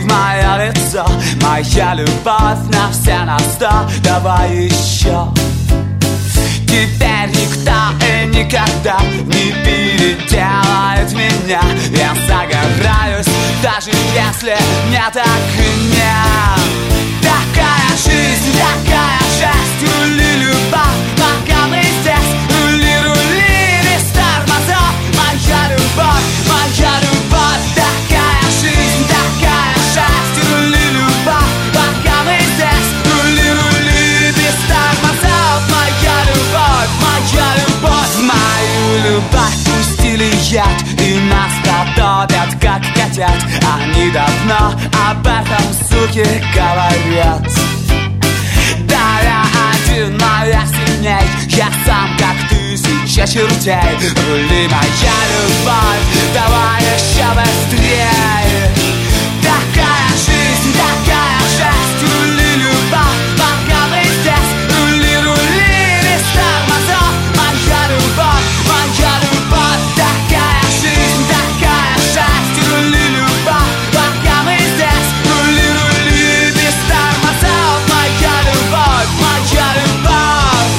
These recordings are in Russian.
мое лицо, моя любовь на все на 100. Давай еще. Теперь никто и никогда не переделает меня. Я загораюсь, даже если мне так и нет. Такая жизнь, такая жесть, рули любовь, пока мы здесь. Рули, рули, без тормозов, моя любовь, моя любовь. Такая жизнь, такая жесть, рули любовь, пока мы здесь. Рули, рули, без тормозов, моя любовь, моя любовь. В мою любовь пустили яд, и нас готовят как котят. Они давно об этом, суки, говорят. Да, я один, но я сильней. Я сам как тысяча чертей. Рули, моя любовь, давай еще быстрее. Такая жизнь, такая жесть, рули любовь, пока мы здесь. Рули, рули, без тормозов, моя любовь, моя любовь. Такая жизнь, такая жесть, рули любовь, пока мы здесь. Рули, рули, без тормозов, моя любовь, моя любовь.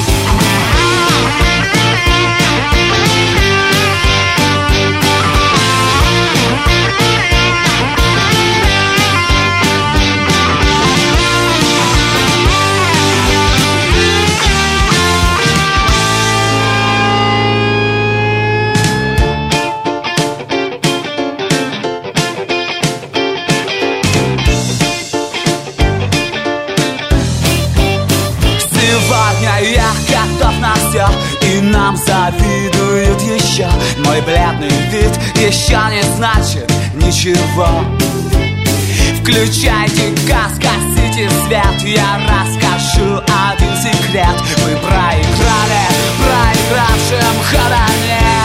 Сегодня я готов на все, и нам завидуют еще. Мой бледный вид еще не значит ничего. Включайте газ, гасите свет, я расскажу один секрет. Мы проиграли, проигравшим хода нет.